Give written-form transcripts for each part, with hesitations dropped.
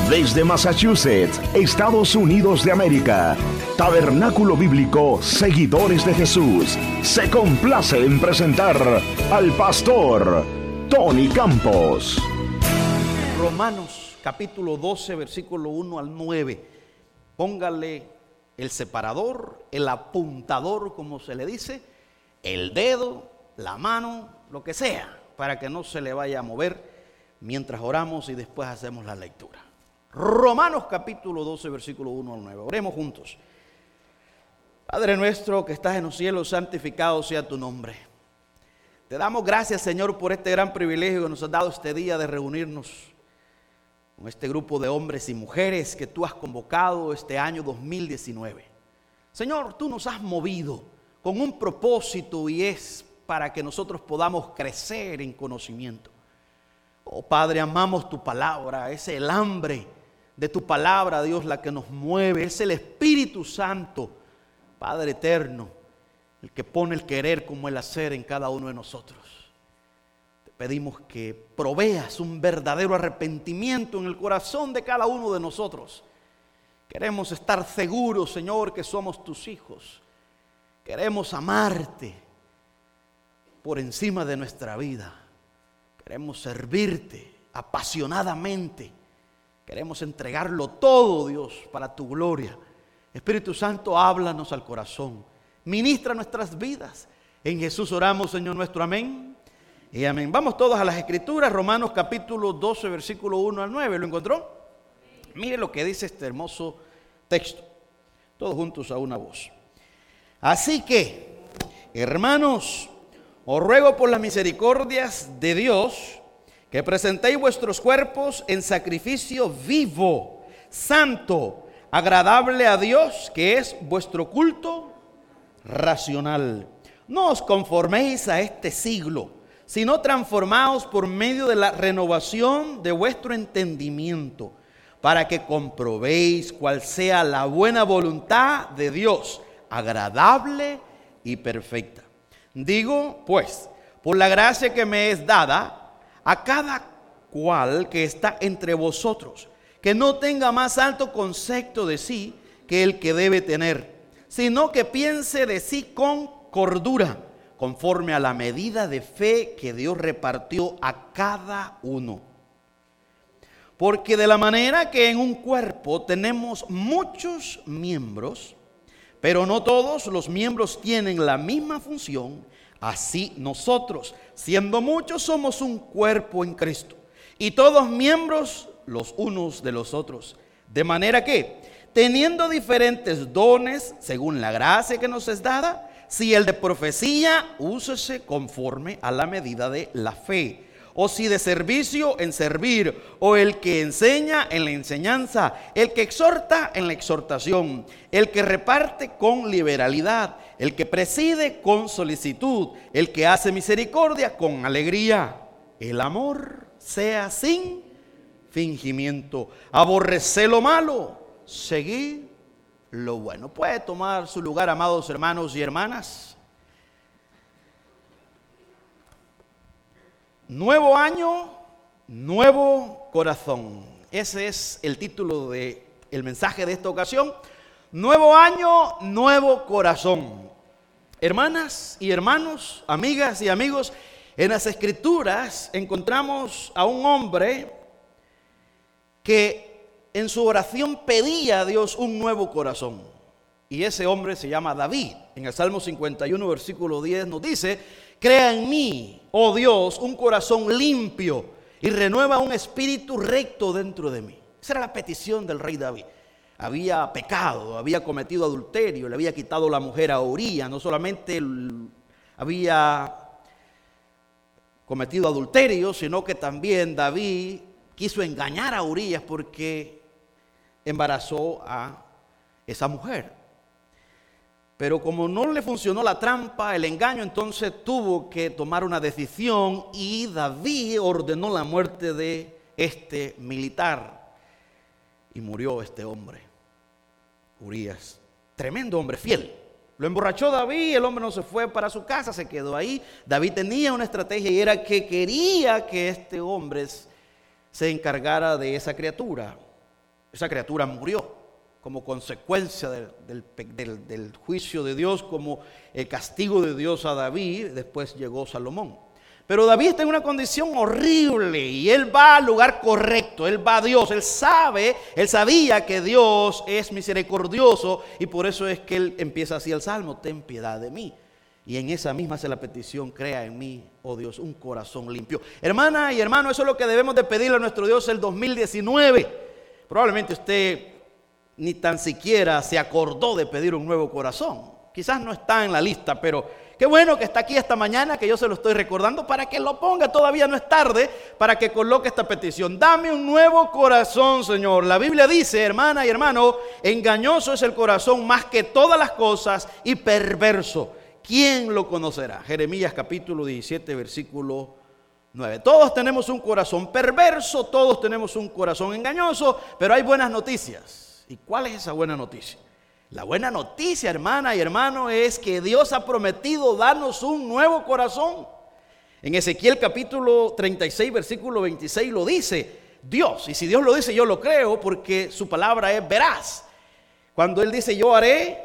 Desde Massachusetts, Estados Unidos de América, Tabernáculo Bíblico Seguidores de Jesús se complace en presentar al pastor Tony Campos. Romanos capítulo 12, versículo 1 al 9. Póngale el separador, el apuntador, como se le dice, el dedo, la mano, lo que sea, para que no se le vaya a mover mientras oramos y después hacemos la lectura. Romanos capítulo 12, versículo 1 al 9. Oremos juntos. Padre nuestro que estás en los cielos, santificado sea tu nombre. Te damos gracias, Señor, por este gran privilegio que nos has dado este día de reunirnos con este grupo de hombres y mujeres que tú has convocado este año 2019. Señor, tú nos has movido con un propósito y es para que nosotros podamos crecer en conocimiento. Oh Padre, amamos tu palabra, es el hambre de tu palabra, Dios, la que nos mueve, es el Espíritu Santo, Padre eterno, el que pone el querer como el hacer en cada uno de nosotros. Te pedimos que proveas un verdadero arrepentimiento en el corazón de cada uno de nosotros. Queremos estar seguros, Señor, que somos tus hijos. Queremos amarte por encima de nuestra vida. Queremos servirte apasionadamente. Queremos entregarlo todo, Dios, para tu gloria. Espíritu Santo, háblanos al corazón. Ministra nuestras vidas. En Jesús oramos, Señor nuestro. Amén y amén. Vamos todos a las Escrituras. Romanos capítulo 12, versículo 1 al 9. ¿Lo encontró? Mire lo que dice este hermoso texto. Todos juntos a una voz. Así que, hermanos, os ruego por las misericordias de Dios que presentéis vuestros cuerpos en sacrificio vivo, santo, agradable a Dios, que es vuestro culto racional. No os conforméis a este siglo, sino transformaos por medio de la renovación de vuestro entendimiento, para que comprobéis cuál sea la buena voluntad de Dios, agradable y perfecta. Digo, pues, por la gracia que me es dada, a cada cual que está entre vosotros, que no tenga más alto concepto de sí que el que debe tener, sino que piense de sí con cordura, conforme a la medida de fe que Dios repartió a cada uno. Porque de la manera que en un cuerpo tenemos muchos miembros, pero no todos los miembros tienen la misma función, así nosotros, siendo muchos, somos un cuerpo en Cristo, y todos miembros los unos de los otros. De manera que, teniendo diferentes dones, según la gracia que nos es dada, si el de profecía, úsese conforme a la medida de la fe. O si de servicio, en servir, o el que enseña, en la enseñanza, el que exhorta, en la exhortación, el que reparte con liberalidad, el que preside con solicitud, el que hace misericordia con alegría. El amor sea sin fingimiento. Aborreced lo malo, seguid lo bueno. Puede tomar su lugar, amados hermanos y hermanas. Nuevo año, nuevo corazón. Ese es el título del mensaje de esta ocasión. Nuevo año, nuevo corazón. Hermanas y hermanos, amigas y amigos, en las Escrituras encontramos a un hombre que en su oración pedía a Dios un nuevo corazón. Y ese hombre se llama David. En el Salmo 51, versículo 10 nos dice: crea en mí, oh Dios, un corazón limpio y renueva un espíritu recto dentro de mí. Esa era la petición del rey David. Había pecado, había cometido adulterio, le había quitado la mujer a Urías. No solamente había cometido adulterio, sino que también David quiso engañar a Urías porque embarazó a esa mujer. Pero como no le funcionó la trampa, el engaño, entonces tuvo que tomar una decisión y David ordenó la muerte de este militar. Y murió este hombre, Urías. Tremendo hombre, fiel. Lo emborrachó David, el hombre no se fue para su casa, se quedó ahí. David tenía una estrategia y era que quería que este hombre se encargara de esa criatura. Esa criatura murió como consecuencia del juicio de Dios, como el castigo de Dios a David. Después llegó Salomón. Pero David está en una condición horrible y él va al lugar correcto, él va a Dios, él sabía que Dios es misericordioso y por eso es que él empieza así el salmo: ten piedad de mí. Y en esa misma hace la petición: crea en mí, oh Dios, un corazón limpio. Hermana y hermano, eso es lo que debemos de pedirle a nuestro Dios el 2019. Probablemente usted ni tan siquiera se acordó de pedir un nuevo corazón. Quizás no está en la lista, pero qué bueno que está aquí esta mañana, que yo se lo estoy recordando para que lo ponga. Todavía no es tarde para que coloque esta petición. Dame un nuevo corazón, Señor. La Biblia dice, hermana y hermano, engañoso es el corazón más que todas las cosas y perverso. ¿Quién lo conocerá? Jeremías capítulo 17, versículo 9. Todos tenemos un corazón perverso, todos tenemos un corazón engañoso, pero hay buenas noticias. ¿Y cuál es esa buena noticia? La buena noticia, hermana y hermano, es que Dios ha prometido darnos un nuevo corazón. En Ezequiel capítulo 36, versículo 26 lo dice Dios. Y si Dios lo dice, yo lo creo, porque su palabra es veraz. Cuando Él dice yo haré,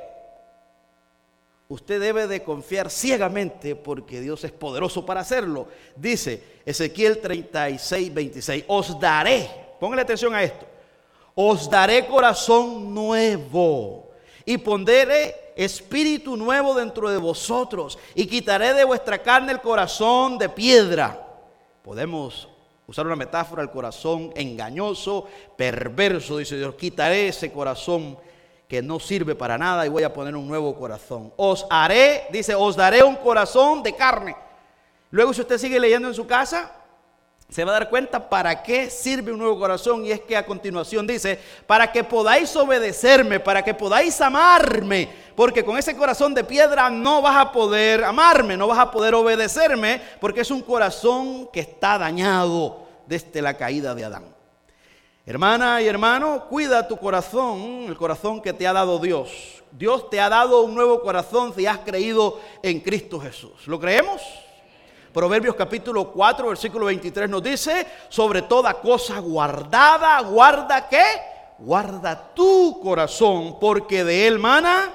usted debe de confiar ciegamente, porque Dios es poderoso para hacerlo. Dice Ezequiel 36, 26, os daré, póngale atención a esto, os daré corazón nuevo y pondré espíritu nuevo dentro de vosotros y quitaré de vuestra carne el corazón de piedra. Podemos usar una metáfora: el corazón engañoso, perverso, dice Dios. Quitaré ese corazón que no sirve para nada y voy a poner un nuevo corazón. Os haré, dice, os daré un corazón de carne. Luego, si usted sigue leyendo en su casa, se va a dar cuenta para qué sirve un nuevo corazón. Y es que a continuación dice: para que podáis obedecerme, para que podáis amarme, porque con ese corazón de piedra no vas a poder amarme, no vas a poder obedecerme, porque es un corazón que está dañado desde la caída de Adán. Hermana y hermano, cuida tu corazón, el corazón que te ha dado Dios. Dios te ha dado un nuevo corazón si has creído en Cristo Jesús. ¿Lo creemos? Proverbios capítulo 4, versículo 23 nos dice: sobre toda cosa guardada, ¿guarda qué? Guarda tu corazón, porque de él mana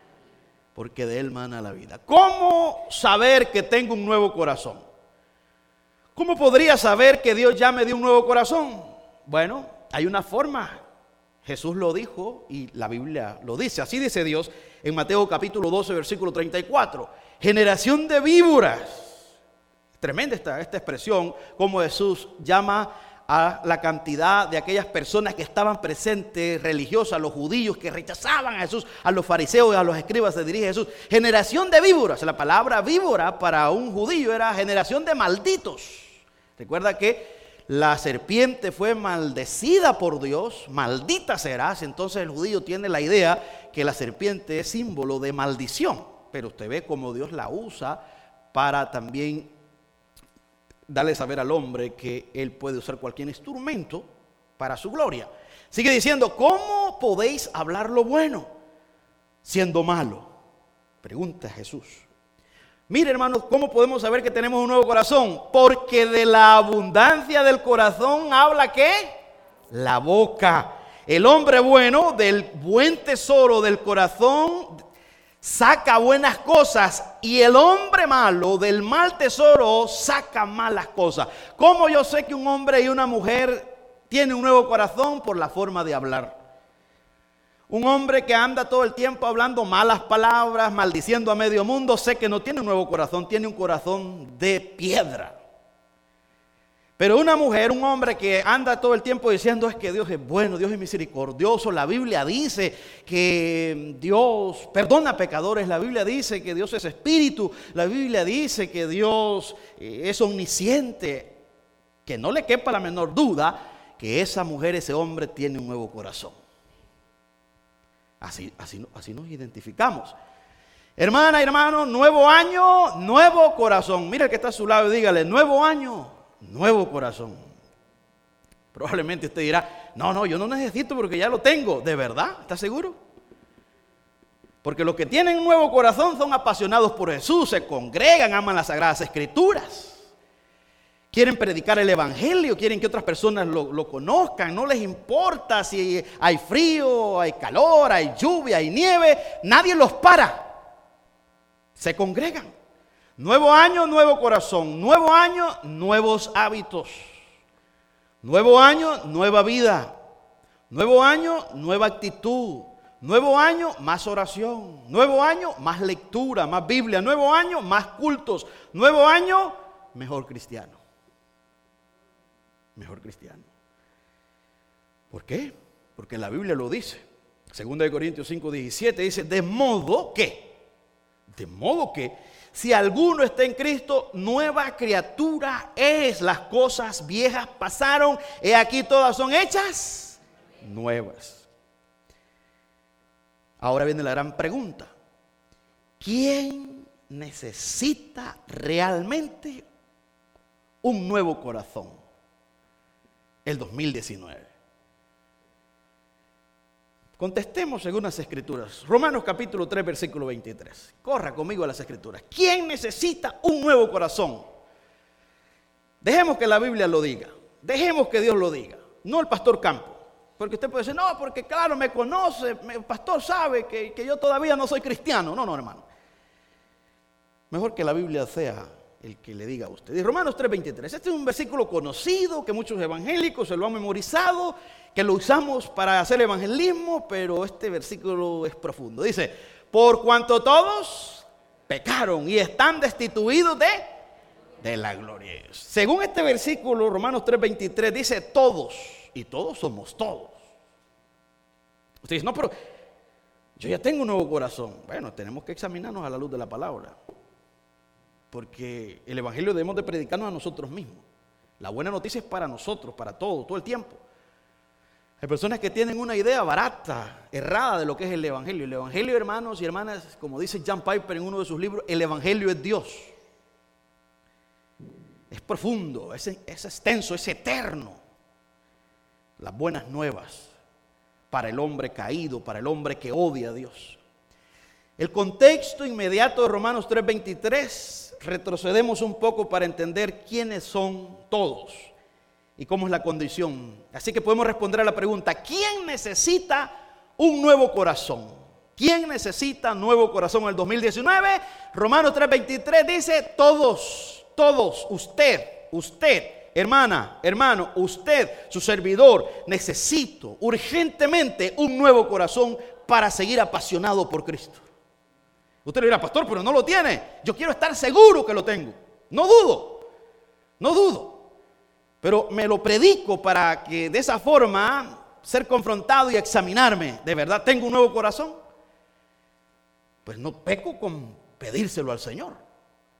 la vida. ¿Cómo saber que tengo un nuevo corazón? ¿Cómo podría saber que Dios ya me dio un nuevo corazón? Bueno, hay una forma. Jesús lo dijo y la Biblia lo dice. Así dice Dios en Mateo capítulo 12, versículo 34. Generación de víboras. Tremenda esta expresión, como Jesús llama a la cantidad de aquellas personas que estaban presentes, religiosas, los judíos que rechazaban a Jesús, a los fariseos y a los escribas se dirige Jesús. Generación de víboras. La palabra víbora para un judío era generación de malditos. Recuerda que la serpiente fue maldecida por Dios, maldita serás. Entonces el judío tiene la idea que la serpiente es símbolo de maldición. Pero usted ve cómo Dios la usa para también darle saber al hombre que él puede usar cualquier instrumento para su gloria. Sigue diciendo: ¿cómo podéis hablar lo bueno siendo malo? Pregunta Jesús. Mire, hermanos, ¿cómo podemos saber que tenemos un nuevo corazón? Porque de la abundancia del corazón habla ¿qué? La boca. El hombre bueno del buen tesoro del corazón saca buenas cosas, y el hombre malo del mal tesoro saca malas cosas. ¿Cómo yo sé que un hombre y una mujer tienen un nuevo corazón? Por la forma de hablar. Un hombre que anda todo el tiempo hablando malas palabras, maldiciendo a medio mundo, sé que no tiene un nuevo corazón, tiene un corazón de piedra. Pero una mujer, un hombre que anda todo el tiempo diciendo es que Dios es bueno, Dios es misericordioso, la Biblia dice que Dios perdona pecadores, la Biblia dice que Dios es espíritu, la Biblia dice que Dios es omnisciente, que no le quepa la menor duda que esa mujer, ese hombre tiene un nuevo corazón. Así nos identificamos. Hermana y hermano, nuevo año, nuevo corazón. Mira el que está a su lado y dígale: nuevo año, nuevo corazón. Probablemente usted dirá: no, yo no necesito porque ya lo tengo. ¿De verdad? ¿Está seguro? Porque los que tienen un nuevo corazón son apasionados por Jesús, se congregan, aman las Sagradas Escrituras. quieren predicar el evangelio, quieren que otras personas lo conozcan, no les importa si hay frío, hay calor, hay lluvia, hay nieve, nadie los para. Se congregan. Nuevo año, nuevo corazón. Nuevo año, nuevos hábitos. Nuevo año, nueva vida. Nuevo año, nueva actitud. Nuevo año, más oración. Nuevo año, más lectura, más Biblia. Nuevo año, más cultos. Nuevo año, mejor cristiano. Mejor cristiano. ¿Por qué? Porque la Biblia lo dice. 2 Corintios 5:17 dice, de modo que, si alguno está en Cristo, nueva criatura es. Las cosas viejas pasaron, he aquí todas son hechas nuevas. Ahora viene la gran pregunta. ¿Quién necesita realmente un nuevo corazón? El 2019. Contestemos según las Escrituras. Romanos capítulo 3, versículo 23. Corra conmigo a las Escrituras. ¿Quién necesita un nuevo corazón? Dejemos que la Biblia lo diga. Dejemos que Dios lo diga. No el pastor Campo. Porque usted puede decir, no, porque claro, me conoce, el pastor sabe que yo todavía no soy cristiano. No, hermano. Mejor que la Biblia sea el que le diga a usted. Y Romanos 3:23. Este es un versículo conocido que muchos evangélicos se lo han memorizado, que lo usamos para hacer evangelismo, pero este versículo es profundo. Dice, por cuanto todos pecaron y están destituidos de la gloria de Dios. Según este versículo, Romanos 3:23, dice todos. Y todos somos todos. Usted dice, no, pero yo ya tengo un nuevo corazón. Bueno, tenemos que examinarnos a la luz de la palabra. Porque el evangelio debemos de predicarnos a nosotros mismos. La buena noticia es para nosotros, para todos, todo el tiempo. Hay personas que tienen una idea barata, errada de lo que es el evangelio. El evangelio, hermanos y hermanas, como dice John Piper en uno de sus libros, el evangelio es Dios. Es profundo, es extenso, es eterno. Las buenas nuevas para el hombre caído, para el hombre que odia a Dios. El contexto inmediato de Romanos 3:23, retrocedemos un poco para entender quiénes son todos y cómo es la condición. Así que podemos responder a la pregunta, ¿quién necesita un nuevo corazón? ¿Quién necesita un nuevo corazón en el 2019? Romanos 3:23 dice, todos, usted, hermana, hermano, usted, su servidor, necesito urgentemente un nuevo corazón para seguir apasionado por Cristo. Usted le dirá, pastor, pero no lo tiene. Yo quiero estar seguro que lo tengo. No dudo. Pero me lo predico para que de esa forma ser confrontado y examinarme. ¿De verdad tengo un nuevo corazón? Pues no peco con pedírselo al Señor.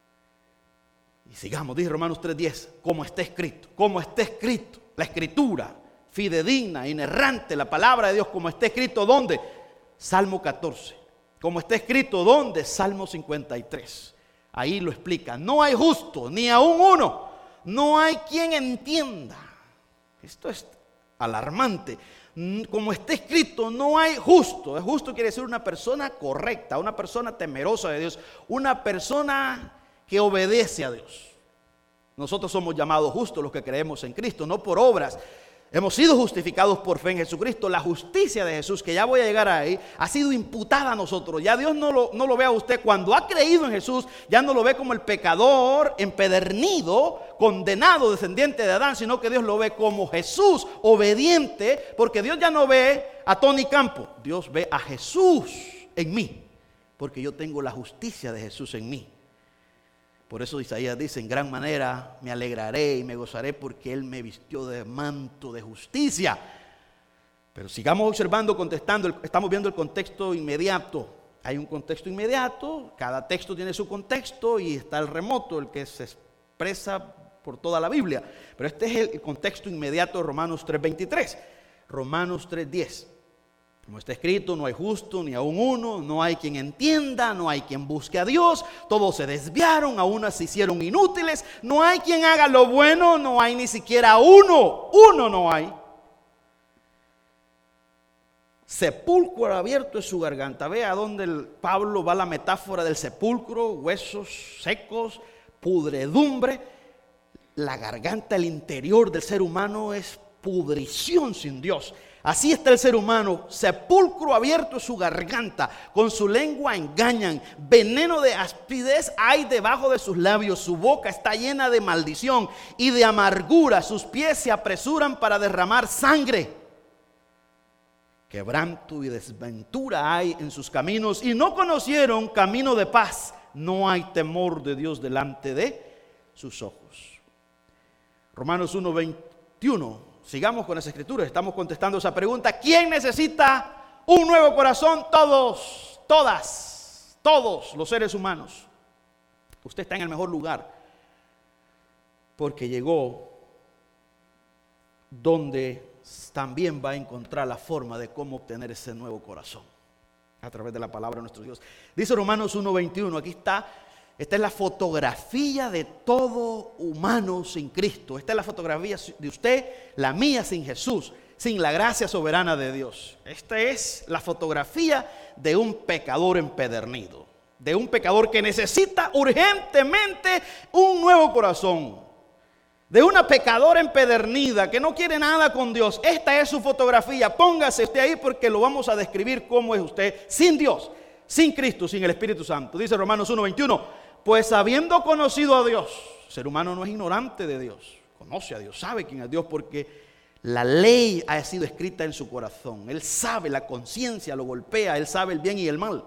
Y sigamos, dice Romanos 3:10, como está escrito, la escritura, fidedigna, inerrante, la palabra de Dios, como está escrito, ¿dónde? Salmo 14, como está escrito, ¿dónde? Salmo 53, ahí lo explica, no hay justo, ni aún uno, no hay quien entienda. Esto es alarmante. Como está escrito, no hay justo. Justo quiere decir una persona correcta, una persona temerosa de Dios, una persona que obedece a Dios. Nosotros somos llamados justos los que creemos en Cristo, no por obras. Hemos sido justificados por fe en Jesucristo. La justicia de Jesús, que ya voy a llegar ahí, ha sido imputada a nosotros. Ya Dios no lo ve a usted cuando ha creído en Jesús. Ya no lo ve como el pecador empedernido, condenado, descendiente de Adán, sino que Dios lo ve como Jesús, obediente, porque Dios ya no ve a Tony Campo. Dios ve a Jesús en mí, porque yo tengo la justicia de Jesús en mí. Por eso Isaías dice, en gran manera me alegraré y me gozaré porque Él me vistió de manto de justicia. Pero sigamos observando, contestando, estamos viendo el contexto inmediato. Hay un contexto inmediato, cada texto tiene su contexto y está el remoto, el que se expresa por toda la Biblia. Pero este es el contexto inmediato de Romanos 3:23. Romanos 3:10. Como está escrito, no hay justo ni aun uno, no hay quien entienda, no hay quien busque a Dios, todos se desviaron, a unas se hicieron inútiles, no hay quien haga lo bueno, no hay ni siquiera uno no hay. Sepulcro abierto es su garganta. Vea dónde Pablo va la metáfora del sepulcro, huesos secos, pudredumbre. la garganta, el interior del ser humano es pudrición sin Dios. Así está el ser humano, sepulcro abierto es su garganta, con su lengua engañan, veneno de aspidez hay debajo de sus labios, su boca está llena de maldición y de amargura, sus pies se apresuran para derramar sangre. Quebranto y desventura hay en sus caminos y no conocieron camino de paz. No hay temor de Dios delante de sus ojos. Romanos 1:21. Sigamos con las escrituras. Estamos contestando esa pregunta. ¿Quién necesita un nuevo corazón? Todos, todas, todos los seres humanos. Usted está en el mejor lugar porque llegó donde también va a encontrar la forma de cómo obtener ese nuevo corazón a través de la palabra de nuestro Dios. Dice Romanos 1:21, aquí está. Esta es la fotografía de todo humano sin Cristo. Esta es la fotografía de usted, la mía sin Jesús, sin la gracia soberana de Dios. Esta es la fotografía de un pecador empedernido, de un pecador que necesita urgentemente un nuevo corazón, de una pecadora empedernida que no quiere nada con Dios. Esta es su fotografía. Póngase usted ahí porque lo vamos a describir cómo es usted sin Dios, sin Cristo, sin el Espíritu Santo. Dice Romanos 1:21. Pues habiendo conocido a Dios, el ser humano no es ignorante de Dios, conoce a Dios, sabe quién es Dios porque la ley ha sido escrita en su corazón. Él sabe, la conciencia lo golpea, él sabe el bien y el mal.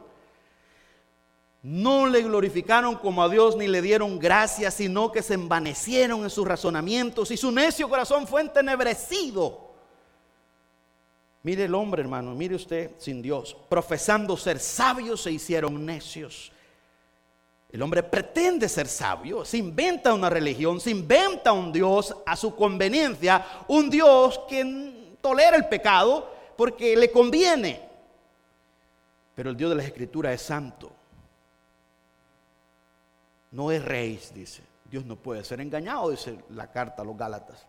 No le glorificaron como a Dios ni le dieron gracias, sino que se envanecieron en sus razonamientos y su necio corazón fue entenebrecido. Mire el hombre, hermano, mire usted sin Dios, profesando ser sabios se hicieron necios. El hombre pretende ser sabio, se inventa una religión, se inventa un Dios a su conveniencia, un Dios que tolera el pecado porque le conviene. Pero el Dios de las Escrituras es santo. No es rey, dice. Dios no puede ser engañado, dice la carta a los Gálatas.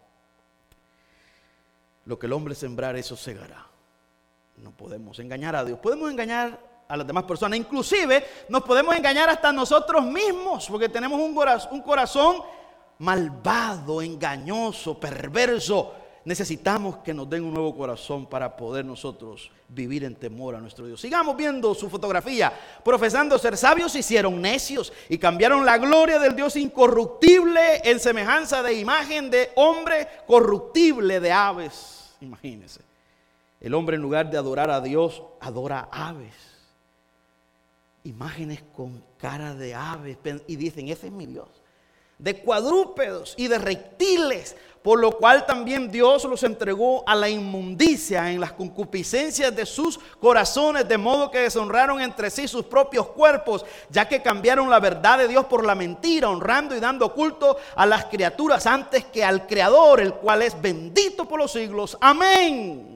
Lo que el hombre sembrar, eso segará. No podemos engañar a Dios. Podemos engañar a las demás personas. Inclusive nos podemos engañar hasta nosotros mismos, porque tenemos un corazón malvado, engañoso, perverso. Necesitamos que nos den un nuevo corazón para poder nosotros vivir en temor a nuestro Dios. Sigamos viendo su fotografía. Profesando ser sabios, se hicieron necios y cambiaron la gloria del Dios incorruptible en semejanza de imagen de hombre corruptible, de aves. Imagínense. El hombre, en lugar de adorar a Dios, adora aves. Imágenes con cara de aves. Y dicen, ese es mi Dios. De cuadrúpedos y de reptiles, por lo cual también Dios los entregó a la inmundicia en las concupiscencias de sus corazones, de modo que deshonraron entre sí sus propios cuerpos, ya que cambiaron la verdad de Dios por la mentira, honrando y dando culto a las criaturas antes que al Creador, el cual es bendito por los siglos. Amén.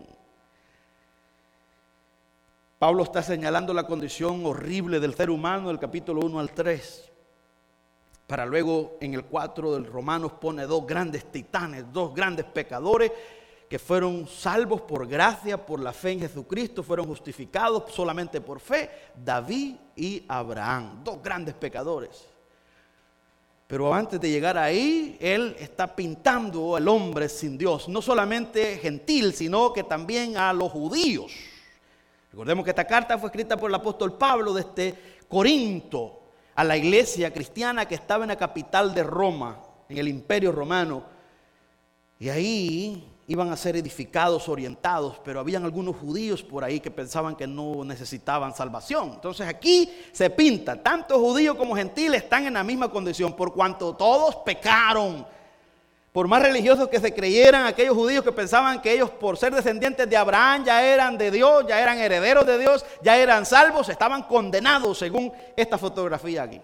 Pablo está señalando la condición horrible del ser humano del capítulo 1 al 3. Para luego en el 4 del Romanos pone dos grandes titanes, dos grandes pecadores que fueron salvos por gracia, por la fe en Jesucristo, fueron justificados solamente por fe, David y Abraham, dos grandes pecadores. Pero antes de llegar ahí, él está pintando al hombre sin Dios, no solamente gentil, sino que también a los judíos. Recordemos que esta carta fue escrita por el apóstol Pablo desde Corinto a la iglesia cristiana que estaba en la capital de Roma, en el Imperio Romano. Y ahí iban a ser edificados, orientados, pero habían algunos judíos por ahí que pensaban que no necesitaban salvación. Entonces aquí se pinta, tanto judíos como gentiles están en la misma condición, por cuanto todos pecaron. Por más religiosos que se creyeran, aquellos judíos que pensaban que ellos, por ser descendientes de Abraham, ya eran de Dios, ya eran herederos de Dios, ya eran salvos, estaban condenados según esta fotografía aquí.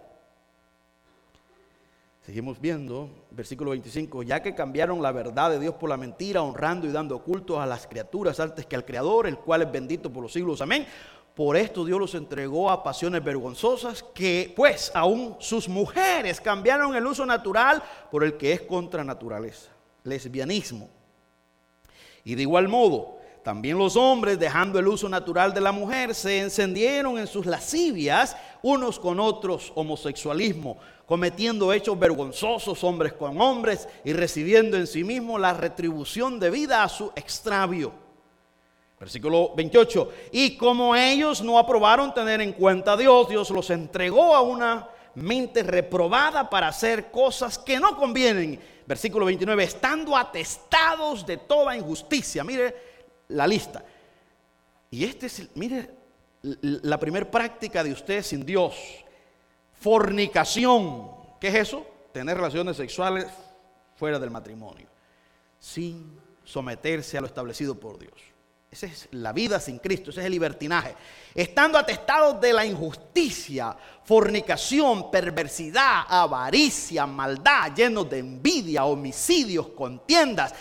Seguimos viendo, versículo 25, ya que cambiaron la verdad de Dios por la mentira, honrando y dando culto a las criaturas antes que al Creador, el cual es bendito por los siglos. Amén. Por esto Dios los entregó a pasiones vergonzosas, que pues aún sus mujeres cambiaron el uso natural por el que es contra naturaleza, lesbianismo. Y de igual modo, también los hombres, dejando el uso natural de la mujer, se encendieron en sus lascivias unos con otros, homosexualismo, cometiendo hechos vergonzosos hombres con hombres y recibiendo en sí mismo la retribución debida a su extravio. Versículo 28. Y como ellos no aprobaron tener en cuenta a Dios, Dios los entregó a una mente reprobada para hacer cosas que no convienen. Versículo 29. Estando atestados de toda injusticia. Mire la lista. Y mire la primera práctica de usted sin Dios. Fornicación. ¿Qué es eso? Tener relaciones sexuales fuera del matrimonio, sin someterse a lo establecido por Dios. Esa es la vida sin Cristo, ese es el libertinaje. Estando atestados de la injusticia, fornicación, perversidad, avaricia, maldad, llenos de envidia, homicidios, contiendas,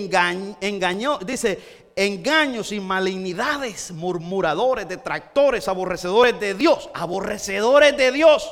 engaños y malignidades, murmuradores, detractores, aborrecedores de Dios. Aborrecedores de Dios.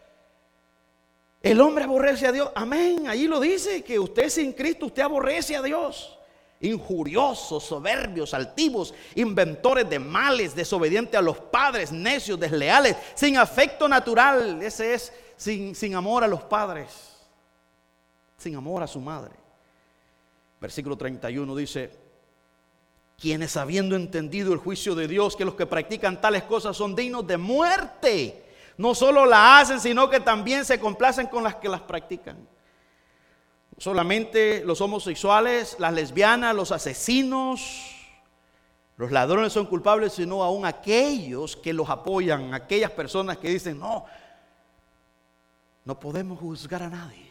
El hombre aborrece a Dios. Amén. Allí lo dice, que usted sin Cristo, usted aborrece a Dios. Injuriosos, soberbios, altivos, inventores de males, desobedientes a los padres, necios, desleales, sin afecto natural. Ese es sin amor a los padres, sin amor a su madre. Versículo 31 dice: quienes habiendo entendido el juicio de Dios, que los que practican tales cosas son dignos de muerte, no solo la hacen, sino que también se complacen con las que las practican. Solamente los homosexuales, las lesbianas, los asesinos, los ladrones son culpables, sino aún aquellos que los apoyan, aquellas personas que dicen: no podemos juzgar a nadie.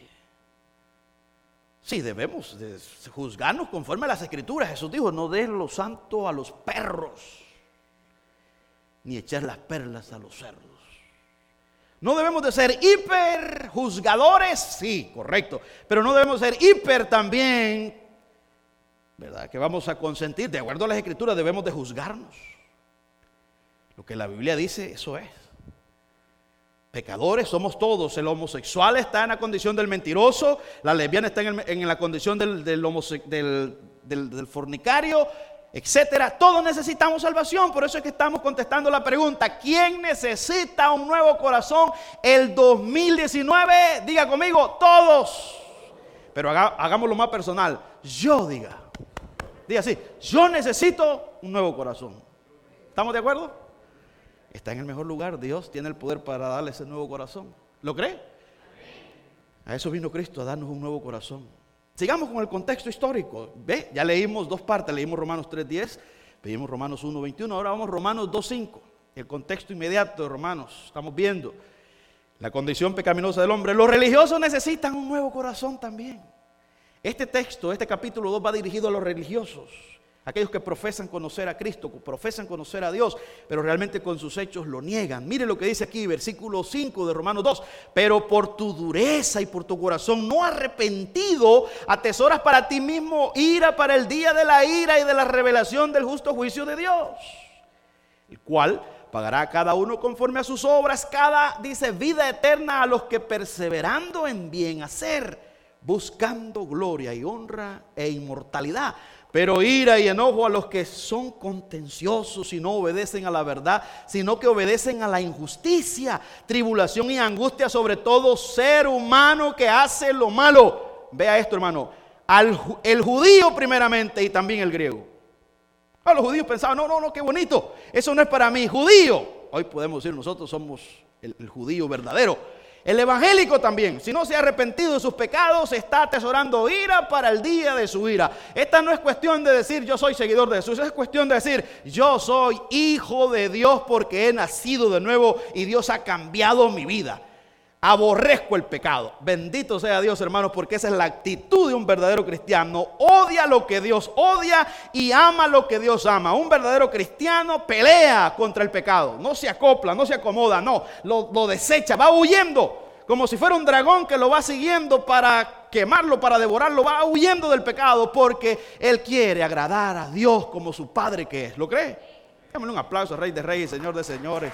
Sí, debemos de juzgarnos conforme a las Escrituras. Jesús dijo: no den lo santo a los perros, ni echar las perlas a los cerdos. No debemos de ser hiper juzgadores, sí, correcto, pero no debemos ser hiper también, ¿verdad? Que vamos a consentir, de acuerdo a las Escrituras, debemos de juzgarnos. Lo que la Biblia dice, eso es. Pecadores somos todos. El homosexual está en la condición del mentiroso, la lesbiana está en la condición del fornicario, etcétera. Todos necesitamos salvación. Por eso es que estamos contestando la pregunta: ¿quién necesita un nuevo corazón el 2019? Diga conmigo: todos. Pero hagámoslo más personal. Diga así: yo necesito un nuevo corazón. ¿Estamos de acuerdo? Está en el mejor lugar. Dios tiene el poder para darle ese nuevo corazón. ¿Lo cree? A eso vino Cristo, a darnos un nuevo corazón. Sigamos con el contexto histórico. ¿Ve? Ya leímos dos partes. Leímos Romanos 3:10, leímos Romanos 1:21. Ahora vamos a Romanos 2:5. El contexto inmediato de Romanos. Estamos viendo la condición pecaminosa del hombre. Los religiosos necesitan un nuevo corazón también. Este texto, este capítulo 2 va dirigido a los religiosos, aquellos que profesan conocer a Cristo, profesan conocer a Dios, pero realmente con sus hechos lo niegan. Mire lo que dice aquí, versículo 5 de Romanos 2. Pero por tu dureza y por tu corazón no arrepentido, atesoras para ti mismo ira para el día de la ira y de la revelación del justo juicio de Dios, el cual pagará a cada uno conforme a sus obras. Dice, vida eterna a los que perseverando en bien hacer, buscando gloria y honra e inmortalidad. Pero ira y enojo a los que son contenciosos y no obedecen a la verdad, sino que obedecen a la injusticia, tribulación y angustia sobre todo ser humano que hace lo malo. Vea esto, hermano: el judío primeramente y también el griego. Los judíos pensaban: no, qué bonito, eso no es para mí. Judío, hoy podemos decir nosotros somos el judío verdadero. El evangélico también, si no se ha arrepentido de sus pecados, está atesorando ira para el día de su ira. Esta no es cuestión de decir yo soy seguidor de Jesús, es cuestión de decir yo soy hijo de Dios porque he nacido de nuevo y Dios ha cambiado mi vida. Aborrezco el pecado. Bendito sea Dios, hermanos, porque esa es la actitud de un verdadero cristiano. Odia lo que Dios odia y ama lo que Dios ama. Un verdadero cristiano pelea contra el pecado. No se acopla, no se acomoda, no. Lo desecha, va huyendo. Como si fuera un dragón que lo va siguiendo para quemarlo, para devorarlo. Va huyendo del pecado porque él quiere agradar a Dios como su Padre que es. ¿Lo cree? Démosle un aplauso al Rey de Reyes, Señor de Señores.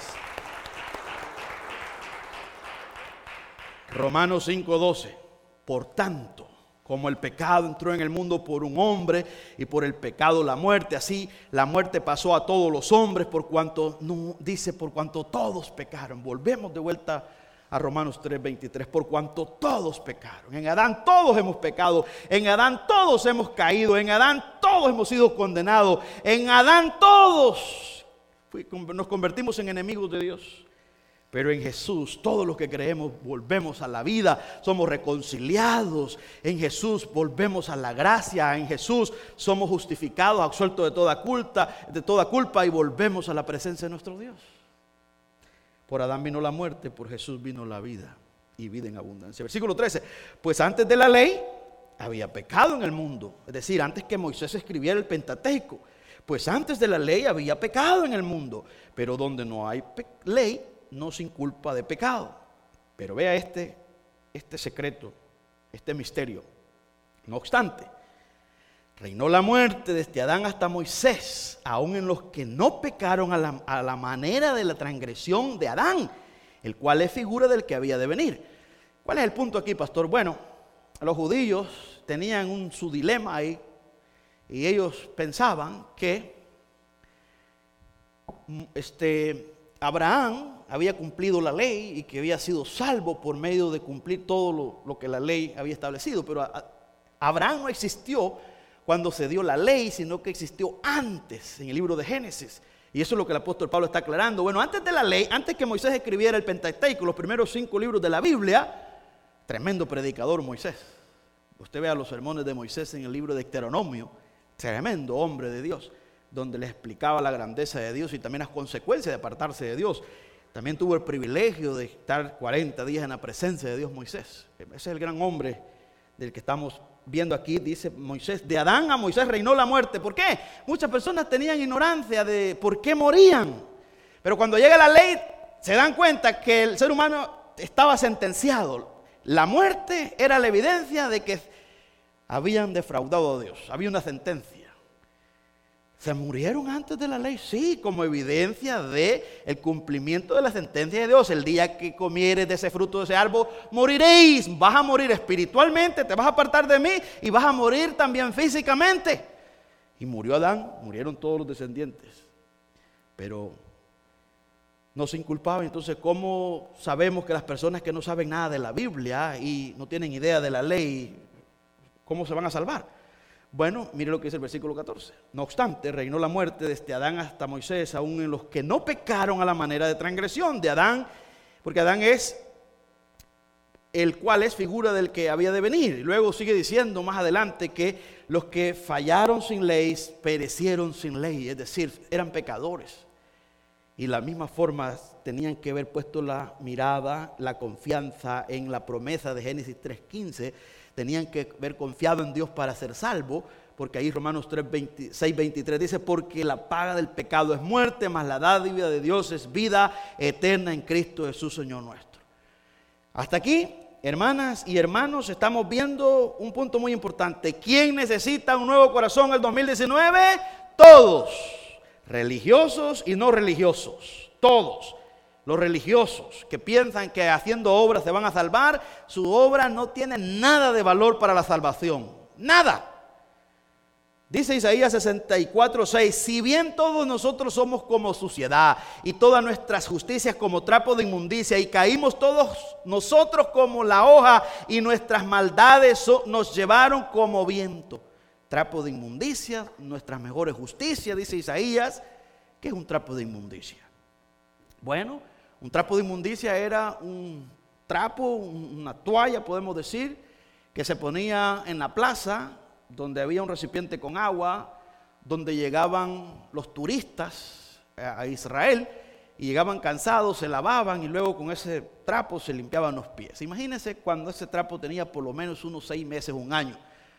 Romanos 5:12. Por tanto, Como el pecado entró en el mundo por un hombre y por el pecado la muerte, así la muerte pasó a todos los hombres por cuanto todos pecaron. Volvemos de vuelta a Romanos 3:23, por cuanto todos pecaron. En Adán todos hemos pecado, en Adán todos hemos caído, en Adán todos hemos sido condenados, en Adán todos nos convertimos en enemigos de Dios. Pero en Jesús, todos los que creemos volvemos a la vida, somos reconciliados. En Jesús volvemos a la gracia. En Jesús somos justificados, absueltos de toda culpa y volvemos a la presencia de nuestro Dios. Por Adán vino la muerte, por Jesús vino la vida y vida en abundancia. Versículo 13. Pues antes de la ley había pecado en el mundo. Es decir, antes que Moisés escribiera el Pentateuco. Pues antes de la ley había pecado en el mundo. Pero donde no hay ley, no sin culpa de pecado. Pero vea este secreto, este misterio. No obstante, reinó la muerte desde Adán hasta Moisés, aun en los que no pecaron a la manera de la transgresión de Adán, el cual es figura del que había de venir. ¿Cuál es el punto aquí, pastor? Bueno, los judíos tenían su dilema ahí, y ellos pensaban que Abraham había cumplido la ley y que había sido salvo por medio de cumplir todo lo que la ley había establecido. Pero Abraham no existió cuando se dio la ley, sino que existió antes, en el libro de Génesis. Y eso es lo que el apóstol Pablo está aclarando. Bueno, antes de la ley, antes que Moisés escribiera el Pentateuco, los primeros 5 libros de la Biblia, tremendo predicador Moisés. Usted vea los sermones de Moisés en el libro de Deuteronomio, tremendo hombre de Dios, donde le explicaba la grandeza de Dios y también las consecuencias de apartarse de Dios. También tuvo el privilegio de estar 40 días en la presencia de Dios Moisés. Ese es el gran hombre del que estamos viendo aquí. Dice Moisés, de Adán a Moisés reinó la muerte. ¿Por qué? Muchas personas tenían ignorancia de por qué morían. Pero cuando llega la ley se dan cuenta que el ser humano estaba sentenciado. La muerte era la evidencia de que habían defraudado a Dios. Había una sentencia. ¿Se murieron antes de la ley? Sí, como evidencia de el cumplimiento de la sentencia de Dios. El día que comieres de ese fruto de ese árbol, moriréis. Vas a morir espiritualmente, te vas a apartar de mí y vas a morir también físicamente. Y murió Adán, murieron todos los descendientes. Pero no se inculpaba. Entonces, ¿cómo sabemos que las personas que no saben nada de la Biblia y no tienen idea de la ley, cómo se van a salvar? Bueno, mire lo que dice el versículo 14. No obstante, reinó la muerte desde Adán hasta Moisés, aun en los que no pecaron a la manera de transgresión de Adán, porque Adán es el cual es figura del que había de venir. Y luego sigue diciendo más adelante que los que fallaron sin ley perecieron sin ley, es decir, eran pecadores. Y de la misma forma tenían que haber puesto la mirada, la confianza en la promesa de Génesis 3:15. Tenían que haber confiado en Dios para ser salvo, porque ahí Romanos 6:23 dice, porque la paga del pecado es muerte, mas la dádiva de Dios es vida eterna en Cristo Jesús, Señor nuestro. Hasta aquí, hermanas y hermanos, estamos viendo un punto muy importante. ¿Quién necesita un nuevo corazón en el 2019? Todos, religiosos y no religiosos, todos. Los religiosos que piensan que haciendo obras se van a salvar, su obra no tiene nada de valor para la salvación. Nada. Dice Isaías 64:6, si bien todos nosotros somos como suciedad y todas nuestras justicias como trapo de inmundicia y caímos todos nosotros como la hoja y nuestras maldades nos llevaron como viento. Trapo de inmundicia, nuestras mejores justicias, dice Isaías. ¿Qué es un trapo de inmundicia? Bueno, un trapo de inmundicia era un trapo, una toalla, podemos decir, que se ponía en la plaza, donde había un recipiente con agua, donde llegaban los turistas a Israel, y llegaban cansados, se lavaban, y luego con ese trapo se limpiaban los pies. Imagínense cuando ese trapo tenía por lo menos unos 6 meses, un año.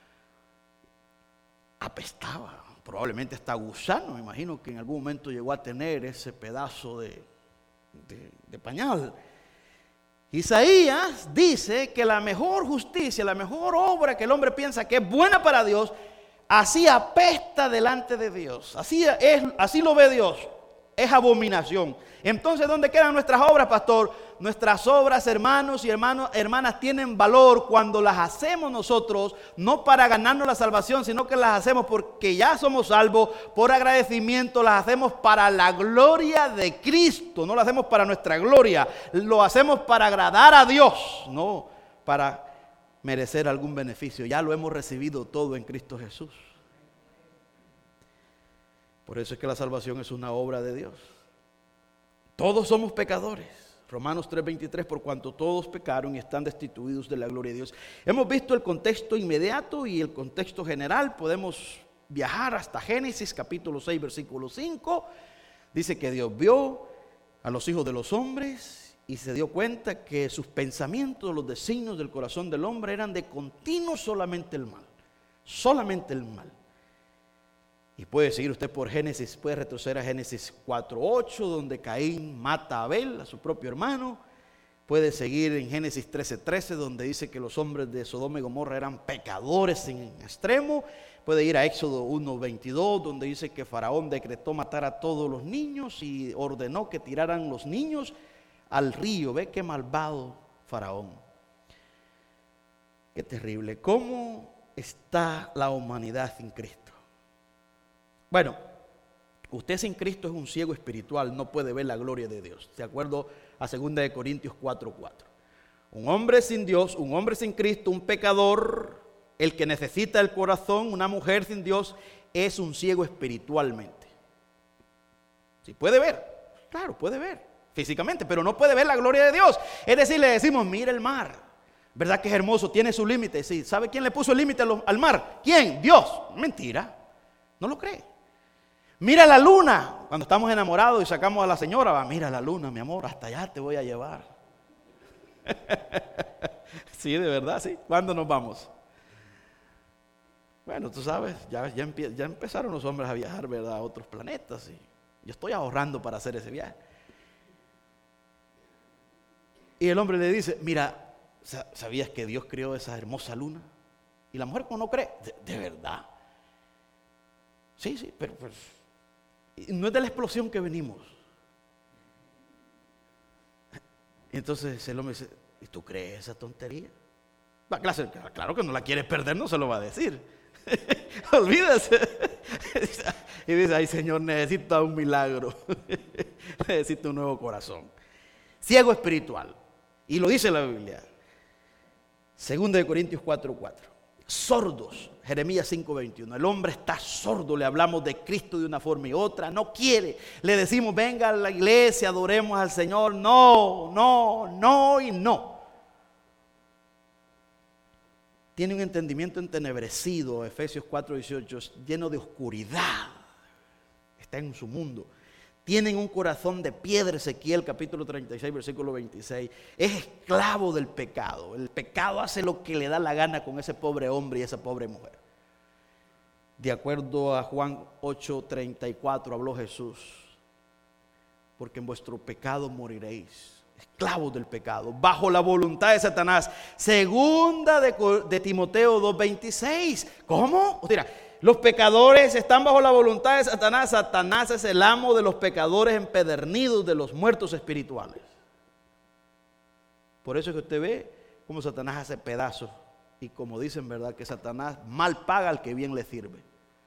Apestaba, probablemente hasta gusano, me imagino que en algún momento llegó a tener ese pedazo de pañal. Isaías dice que la mejor justicia, la mejor obra que el hombre piensa que es buena para Dios, así apesta delante de Dios. Así lo ve Dios. Es abominación. Entonces, ¿dónde quedan nuestras obras, pastor? Nuestras obras, hermanos y hermanas, tienen valor cuando las hacemos nosotros, no para ganarnos la salvación, sino que las hacemos porque ya somos salvos, por agradecimiento, las hacemos para la gloria de Cristo. No lo hacemos para nuestra gloria, lo hacemos para agradar a Dios, no para merecer algún beneficio. Ya lo hemos recibido todo en Cristo Jesús. Por eso es que la salvación es una obra de Dios. Todos somos pecadores. Romanos 3:23, por cuanto todos pecaron y están destituidos de la gloria de Dios. Hemos visto el contexto inmediato y el contexto general. Podemos viajar hasta Génesis capítulo 6, versículo 5. Dice que Dios vio a los hijos de los hombres y se dio cuenta que sus pensamientos, los designios del corazón del hombre eran de continuo solamente el mal. Solamente el mal. Y puede seguir usted por Génesis, puede retroceder a Génesis 4:8, donde Caín mata a Abel, a su propio hermano. Puede seguir en Génesis 13:13, donde dice que los hombres de Sodoma y Gomorra eran pecadores en extremo. Puede ir a Éxodo 1:22, donde dice que Faraón decretó matar a todos los niños y ordenó que tiraran los niños al río. Ve qué malvado Faraón. Qué terrible. ¿Cómo está la humanidad sin Cristo? Bueno, usted sin Cristo es un ciego espiritual, no puede ver la gloria de Dios, de acuerdo a 2 Corintios 4:4. Un hombre sin Dios, un hombre sin Cristo, un pecador, el que necesita el corazón, una mujer sin Dios, es un ciego espiritualmente. Sí, puede ver, claro, puede ver físicamente, pero no puede ver la gloria de Dios. Es decir, le decimos, mira el mar, ¿verdad que es hermoso? Tiene su límite. Sí, ¿sabe quién le puso el límite al mar? ¿Quién? Dios. Mentira, no lo cree. Mira la luna, cuando estamos enamorados y sacamos a la señora, va, mira la luna, mi amor, hasta allá te voy a llevar. Sí, de verdad, sí. ¿Cuándo nos vamos? Bueno, tú sabes, ya empezaron los hombres a viajar, ¿verdad?, a otros planetas. Y yo estoy ahorrando para hacer ese viaje. Y el hombre le dice, mira, ¿sabías que Dios creó esa hermosa luna? Y la mujer, como no cree, de verdad. Sí, pero no es de la explosión que venimos. Entonces el hombre dice, ¿y tú crees esa tontería? Claro que no la quiere perder, no se lo va a decir. Olvídese. Y dice, ay Señor, necesito un milagro. Necesito un nuevo corazón. Ciego espiritual. Y lo dice la Biblia. 2 Corintios 4:4. Sordos, Jeremías 5:21. El hombre está sordo, le hablamos de Cristo de una forma y otra, no quiere. Le decimos, venga a la iglesia, adoremos al Señor. No y no. Tiene un entendimiento entenebrecido, Efesios 4:18, lleno de oscuridad. Está en su mundo. Tienen un corazón de piedra, Ezequiel capítulo 36, versículo 26. Es esclavo del pecado. El pecado hace lo que le da la gana con ese pobre hombre y esa pobre mujer. De acuerdo a Juan 8:34 habló Jesús. Porque en vuestro pecado moriréis. Esclavos del pecado, bajo la voluntad de Satanás. Segunda de Timoteo 2:26. ¿Cómo? Mira, los pecadores están bajo la voluntad de Satanás. Satanás es el amo de los pecadores empedernidos, de los muertos espirituales. Por eso es que usted ve cómo Satanás hace pedazos. Y como dicen, ¿verdad?, que Satanás mal paga al que bien le sirve.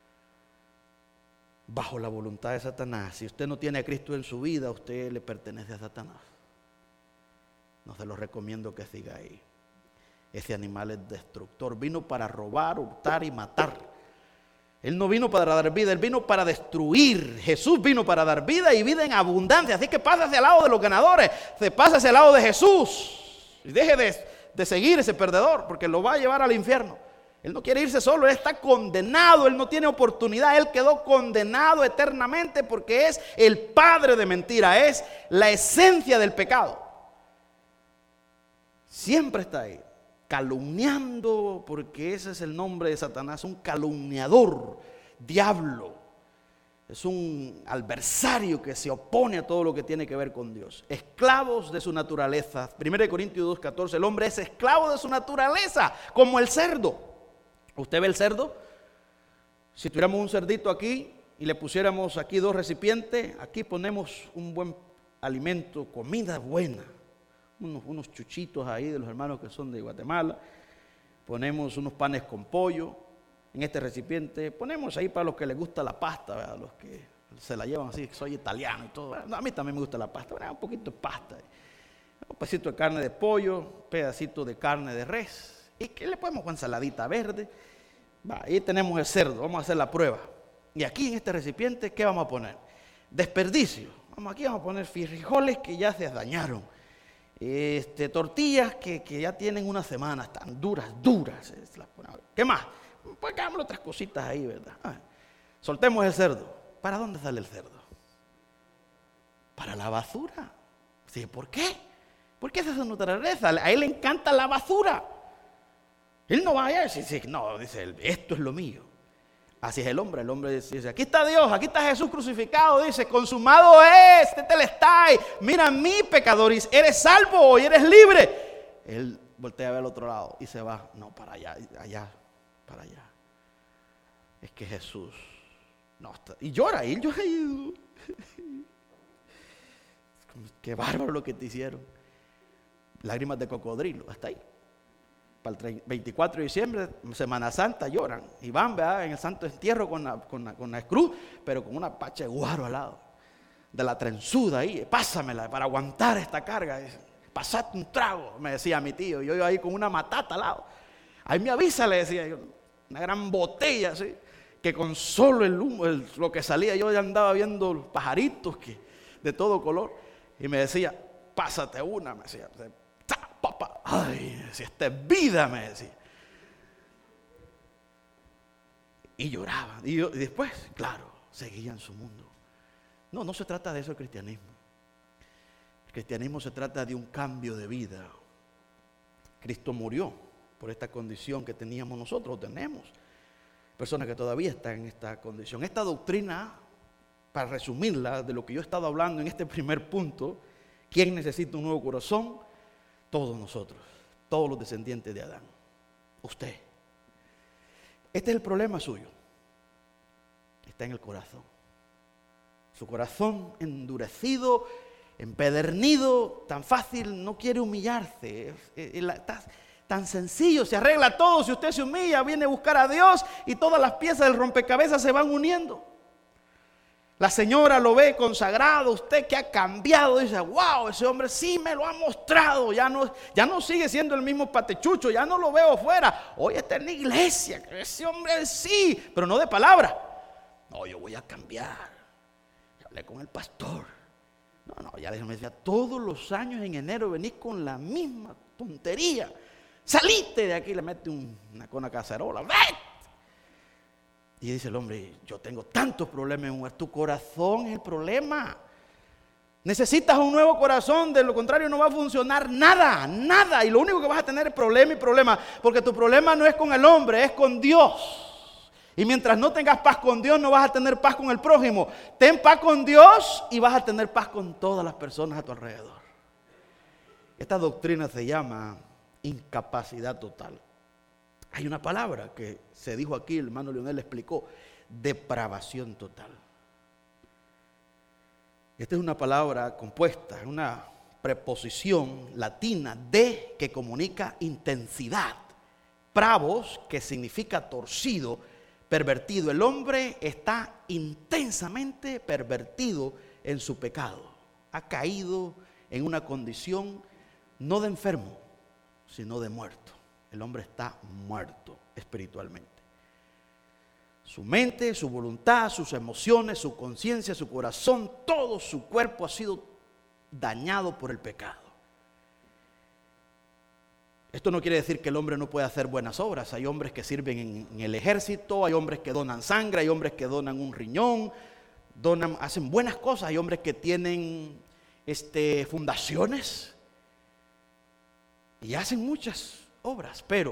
Bajo la voluntad de Satanás. Si usted no tiene a Cristo en su vida, usted le pertenece a Satanás. No se lo recomiendo que siga ahí. Ese animal es destructor. Vino para robar, hurtar y matar. Él no vino para dar vida, Él vino para destruir. Jesús vino para dar vida y vida en abundancia. Así que pásase al lado de los ganadores, se pasa hacia el lado de Jesús. Y deje de seguir ese perdedor, porque lo va a llevar al infierno. Él no quiere irse solo, Él está condenado, Él no tiene oportunidad. Él quedó condenado eternamente porque es el padre de mentira, es la esencia del pecado. Siempre está ahí, calumniando, porque ese es el nombre de Satanás, un calumniador, diablo. Es un adversario que se opone a todo lo que tiene que ver con Dios. Esclavos de su naturaleza. 1 Corintios 2:14, el hombre es esclavo de su naturaleza, como el cerdo. ¿Usted ve el cerdo? Si tuviéramos un cerdito aquí y le pusiéramos aquí 2 recipientes, aquí ponemos un buen alimento, comida buena. unos chuchitos ahí de los hermanos que son de Guatemala. Ponemos unos panes con pollo en este recipiente. Ponemos ahí para los que les gusta la pasta, ¿verdad? Los que se la llevan así, que soy italiano y todo. A mí también me gusta la pasta. Un poquito de pasta. Un pedacito de carne de pollo, un pedacito de carne de res. ¿Y qué le ponemos con ensaladita verde? Ahí tenemos el cerdo. Vamos a hacer la prueba. Y aquí en este recipiente, ¿qué vamos a poner? Desperdicio. Aquí vamos a poner frijoles que ya se dañaron. Tortillas que ya tienen una semana, están duras. ¿Qué más? Pues hagámosle otras cositas ahí, ¿verdad? Soltemos el cerdo. ¿Para dónde sale el cerdo? Para la basura. ¿Sí? ¿Por qué? Porque esa es su naturaleza. A él le encanta la basura. Él no va a decir, no, dice él, esto es lo mío. Así es el hombre dice, aquí está Dios, aquí está Jesús crucificado, dice, consumado es, tetelestai, mira mi pecador, eres salvo hoy, eres libre. Él voltea a ver al otro lado y se va, no, para allá, para allá. Es que Jesús, no, y llora, qué bárbaro lo que te hicieron. Lágrimas de cocodrilo, hasta ahí. Para el 24 de diciembre, Semana Santa, lloran y van, ¿verdad?, en el santo entierro con la cruz, pero con una pacha de guaro al lado, de la trenzuda ahí, pásamela para aguantar esta carga. Pasate un trago, me decía mi tío, yo iba ahí con una matata al lado. Ahí me avisa, le decía yo, una gran botella así, que con solo el humo, lo que salía, yo ya andaba viendo los pajaritos de todo color, y me decía, pásate una, me decía, papá, ay, si esta es vida, me decía. Y lloraba. Y después, claro, seguía en su mundo. No se trata de eso el cristianismo. El cristianismo se trata de un cambio de vida. Cristo murió por esta condición que teníamos nosotros, tenemos. Personas que todavía están en esta condición. Esta doctrina, para resumirla, de lo que yo he estado hablando en este primer punto, ¿quién necesita un nuevo corazón? Todos nosotros, todos los descendientes de Adán. Usted. Este es el problema suyo. Está en el corazón. Su corazón endurecido, empedernido, tan fácil, no quiere humillarse. Tan sencillo, se arregla todo. Si usted se humilla, viene a buscar a Dios y todas las piezas del rompecabezas se van uniendo. La señora lo ve consagrado, usted que ha cambiado, dice, wow, ese hombre sí me lo ha mostrado, ya no sigue siendo el mismo patechucho, ya no lo veo fuera, hoy está en la iglesia, ese hombre sí, pero no de palabra. No, yo voy a cambiar. Ya hablé con el pastor. No, ya déjame decir, todos los años en enero venís con la misma tontería. Salite de aquí, le mete una cacerola, ¡vete! Y dice el hombre, yo tengo tantos problemas en tu corazón es el problema. Necesitas un nuevo corazón, de lo contrario no va a funcionar nada. Y lo único que vas a tener es problema y problema, porque tu problema no es con el hombre, es con Dios. Y mientras no tengas paz con Dios, no vas a tener paz con el prójimo. Ten paz con Dios y vas a tener paz con todas las personas a tu alrededor. Esta doctrina se llama incapacidad total. Hay una palabra que se dijo aquí, el hermano Leonel le explicó, depravación total. Esta es una palabra compuesta, es una preposición latina de que comunica intensidad. Pravos, que significa torcido, pervertido. El hombre está intensamente pervertido en su pecado. Ha caído en una condición no de enfermo, sino de muerto. El hombre está muerto espiritualmente. Su mente, su voluntad, sus emociones, su conciencia, su corazón, todo su cuerpo ha sido dañado por el pecado. Esto no quiere decir que el hombre no pueda hacer buenas obras. Hay hombres que sirven en el ejército, hay hombres que donan sangre, hay hombres que donan un riñón, hacen buenas cosas. Hay hombres que tienen fundaciones y hacen muchas obras, pero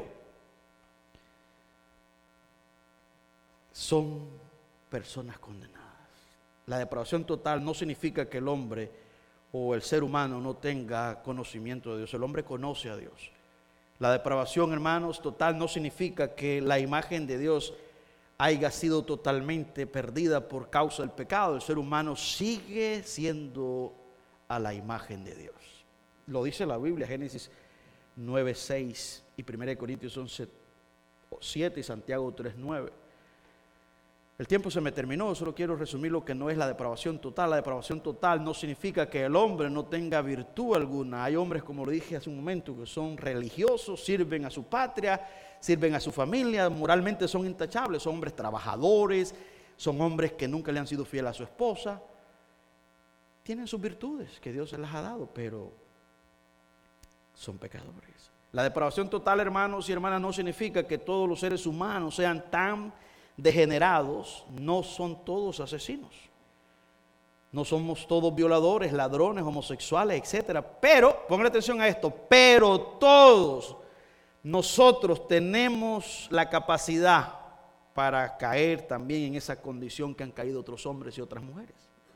son personas condenadas. La depravación total no significa que el hombre o el ser humano no tenga conocimiento de Dios. El hombre conoce a Dios. La depravación, hermanos, total no significa que la imagen de Dios haya sido totalmente perdida por causa del pecado. El ser humano sigue siendo a la imagen de Dios. Lo dice la Biblia, Génesis 9:6 y 1 Corintios 11:7 y Santiago 3:9. El tiempo se me terminó, solo quiero resumir lo que no es la depravación total. La depravación total no significa que el hombre no tenga virtud alguna. Hay hombres, como lo dije hace un momento, que son religiosos, sirven a su patria, sirven a su familia, moralmente son intachables, son hombres trabajadores, son hombres que nunca le han sido fieles a su esposa. Tienen sus virtudes que Dios se las ha dado, pero son pecadores. La depravación total, hermanos y hermanas, no significa que todos los seres humanos sean tan degenerados. No son todos asesinos, no somos todos violadores, ladrones, homosexuales, etcétera. Pero, pongan atención a esto, pero todos nosotros tenemos la capacidad para caer también en esa condición que han caído otros hombres y otras mujeres.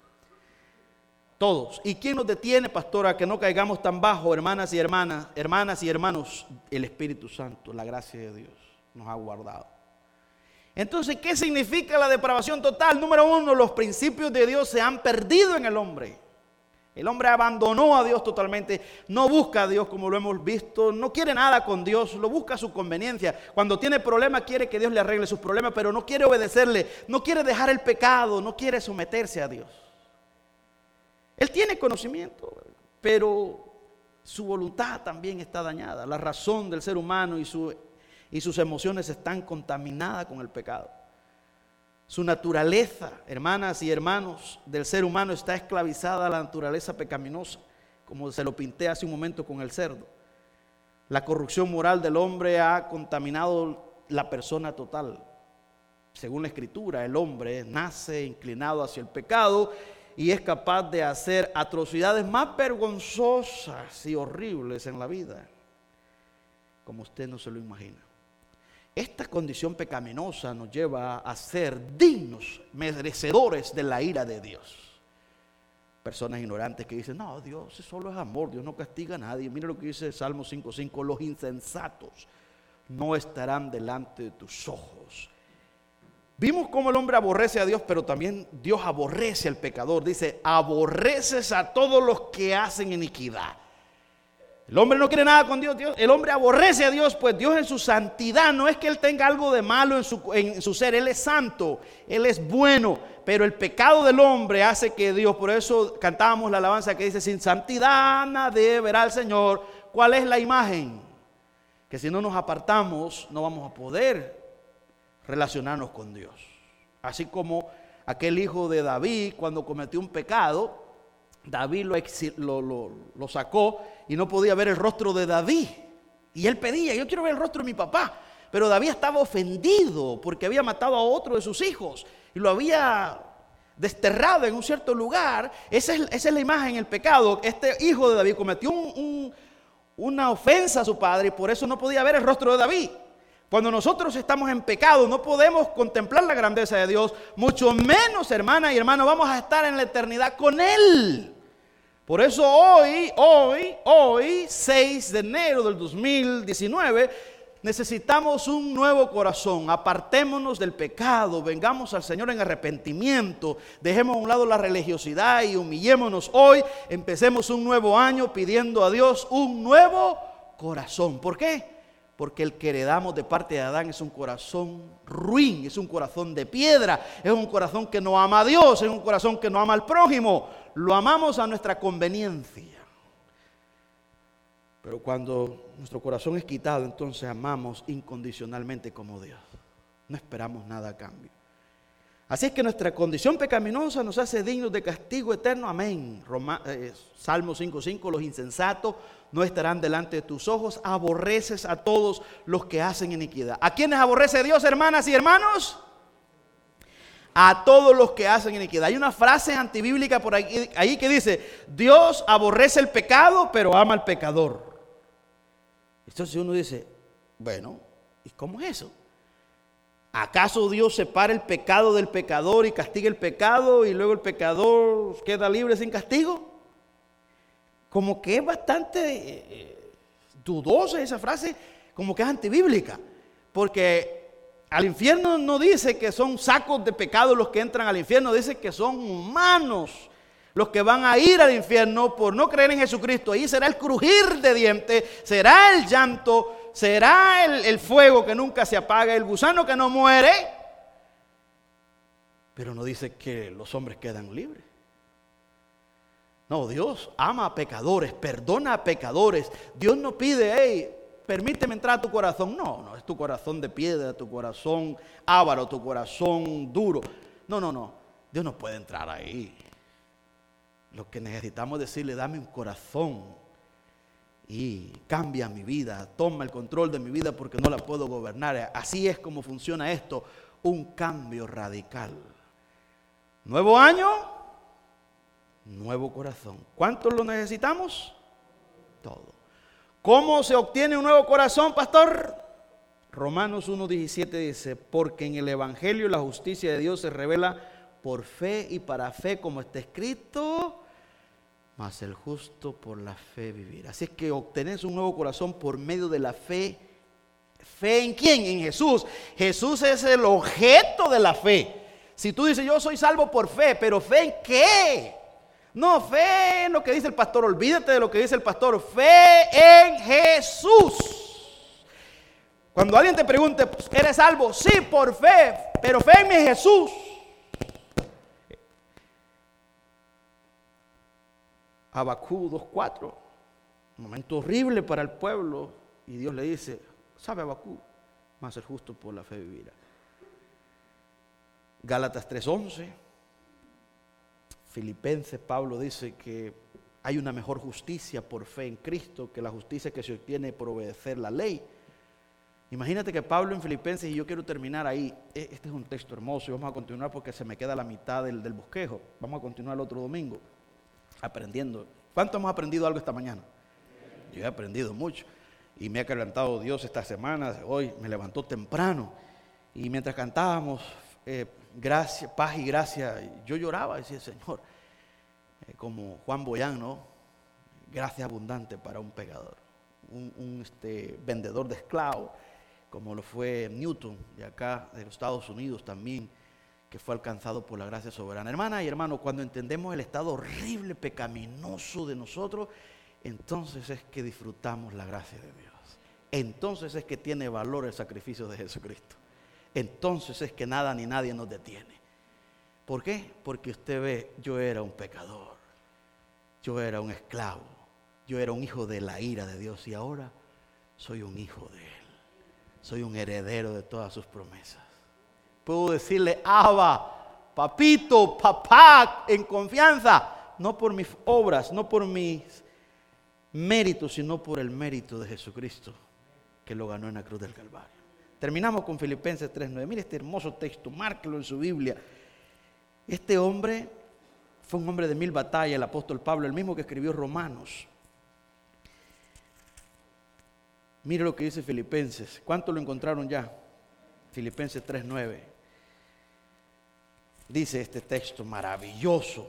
Todos. ¿Y quién nos detiene, pastora, que no caigamos tan bajo, hermanas y hermanos? El Espíritu Santo, la gracia de Dios nos ha guardado. Entonces, ¿qué significa la depravación total? Número uno, los principios de Dios se han perdido en el hombre. El hombre abandonó a Dios totalmente, no busca a Dios como lo hemos visto, no quiere nada con Dios, lo busca a su conveniencia. Cuando tiene problemas quiere que Dios le arregle sus problemas, pero no quiere obedecerle, no quiere dejar el pecado, no quiere someterse a Dios. Él tiene conocimiento, pero su voluntad también está dañada. La razón del ser humano y sus emociones están contaminadas con el pecado. Su naturaleza, hermanas y hermanos, del ser humano está esclavizada a la naturaleza pecaminosa, como se lo pinté hace un momento con el cerdo. La corrupción moral del hombre ha contaminado la persona total. Según la Escritura, el hombre nace inclinado hacia el pecado y es capaz de hacer atrocidades más vergonzosas y horribles en la vida, como usted no se lo imagina. Esta condición pecaminosa nos lleva a ser dignos, merecedores de la ira de Dios. Personas ignorantes que dicen, no, Dios solo es amor, Dios no castiga a nadie. Mira lo que dice Salmo 5:5, los insensatos no estarán delante de tus ojos. Vimos cómo el hombre aborrece a Dios, pero también Dios aborrece al pecador. Dice, aborreces a todos los que hacen iniquidad. El hombre no quiere nada con Dios, el hombre aborrece a Dios, pues Dios en su santidad, no es que Él tenga algo de malo en su ser, Él es santo, Él es bueno, pero el pecado del hombre hace que Dios, por eso cantábamos la alabanza que dice, sin santidad nadie verá al Señor. ¿Cuál es la imagen? Que si no nos apartamos, no vamos a poder relacionarnos con Dios. Así como aquel hijo de David, cuando cometió un pecado, David lo sacó y no podía ver el rostro de David. Y él pedía, yo quiero ver el rostro de mi papá. Pero David estaba ofendido porque había matado a otro de sus hijos y lo había desterrado en un cierto lugar. Esa es la imagen, el pecado. Este hijo de David cometió una ofensa a su padre y por eso no podía ver el rostro de David. Cuando nosotros estamos en pecado no podemos contemplar la grandeza de Dios, mucho menos, hermana y hermano, vamos a estar en la eternidad con Él. Por eso hoy, 6 de enero del 2019, necesitamos un nuevo corazón. Apartémonos del pecado, vengamos al Señor en arrepentimiento, dejemos a un lado la religiosidad y humillémonos hoy. Empecemos un nuevo año pidiendo a Dios un nuevo corazón. ¿Por qué? Porque el que heredamos de parte de Adán es un corazón ruin, es un corazón de piedra, es un corazón que no ama a Dios, es un corazón que no ama al prójimo, lo amamos a nuestra conveniencia. Pero cuando nuestro corazón es quitado, entonces amamos incondicionalmente como Dios. No esperamos nada a cambio. Así es que nuestra condición pecaminosa nos hace dignos de castigo eterno. Amén. Salmo 5:5, los insensatos no estarán delante de tus ojos. Aborreces a todos los que hacen iniquidad. ¿A quiénes aborrece Dios, hermanas y hermanos? A todos los que hacen iniquidad. Hay una frase antibíblica por ahí que dice, Dios aborrece el pecado, pero ama al pecador. Entonces uno dice, bueno, ¿y cómo es eso? ¿Acaso Dios separa el pecado del pecador y castiga el pecado y luego el pecador queda libre sin castigo? Como que es bastante dudosa esa frase, como que es antibíblica, porque al infierno no dice que son sacos de pecado los que entran al infierno, dice que son humanos Los que van a ir al infierno por no creer en Jesucristo, ahí será el crujir de dientes, será el llanto, será el fuego que nunca se apaga, el gusano que no muere. Pero no dice que los hombres quedan libres. No, Dios ama a pecadores, perdona a pecadores. Dios no pide, hey, permíteme entrar a tu corazón. No, es tu corazón de piedra, tu corazón avaro, tu corazón duro. No. Dios no puede entrar ahí. Lo que necesitamos es decirle, dame un corazón y cambia mi vida, toma el control de mi vida porque no la puedo gobernar. Así es como funciona esto, un cambio radical. Nuevo año, nuevo corazón. ¿Cuántos lo necesitamos? Todo. ¿Cómo se obtiene un nuevo corazón, pastor? Romanos 1:17 dice, porque en el Evangelio la justicia de Dios se revela por fe y para fe, como está escrito, mas el justo por la fe vivirá. Así es que obtenés un nuevo corazón por medio de la fe. ¿Fe en quién? En Jesús. Jesús es el objeto de la fe. Si tú dices, yo soy salvo por fe, pero ¿fe en qué? No, fe en lo que dice el pastor, olvídate de lo que dice el pastor, fe en Jesús. Cuando alguien te pregunte, ¿eres salvo? Sí, por fe, pero fe en mi Jesús. Habacuc 2:4, un momento horrible para el pueblo, y Dios le dice, ¿sabe Habacuc? Mas el justo por la fe vivirá. Gálatas 3:11, Filipenses, Pablo dice que hay una mejor justicia por fe en Cristo que la justicia que se obtiene por obedecer la ley. Imagínate que Pablo en Filipenses, y yo quiero terminar ahí, este es un texto hermoso y vamos a continuar porque se me queda la mitad del bosquejo, vamos a continuar el otro domingo. Aprendiendo. ¿Cuánto hemos aprendido algo esta mañana? Yo he aprendido mucho y me ha quebrantado Dios esta semana. Hoy me levantó temprano y mientras cantábamos gracia, paz y gracia, yo lloraba y decía, Señor, como Juan Boyán, ¿no? Gracia abundante para un pecador, un vendedor de esclavos, como lo fue Newton de acá de los Estados Unidos también, que fue alcanzado por la gracia soberana. Hermana y hermano, cuando entendemos el estado horrible, pecaminoso de nosotros, entonces es que disfrutamos la gracia de Dios. Entonces es que tiene valor el sacrificio de Jesucristo. Entonces es que nada ni nadie nos detiene. ¿Por qué? Porque usted ve, yo era un pecador, yo era un esclavo, yo era un hijo de la ira de Dios y ahora soy un hijo de Él. Soy un heredero de todas sus promesas. Puedo decirle, Abba, papito, papá, en confianza, no por mis obras, no por mis méritos, sino por el mérito de Jesucristo, que lo ganó en la cruz del Calvario. Terminamos con Filipenses 3:9. Mire este hermoso texto, márquelo en su Biblia. Este hombre fue un hombre de 1000 batallas, el apóstol Pablo, el mismo que escribió Romanos. Mire lo que dice Filipenses. ¿Cuánto lo encontraron ya? Filipenses 3:9. Dice este texto maravilloso.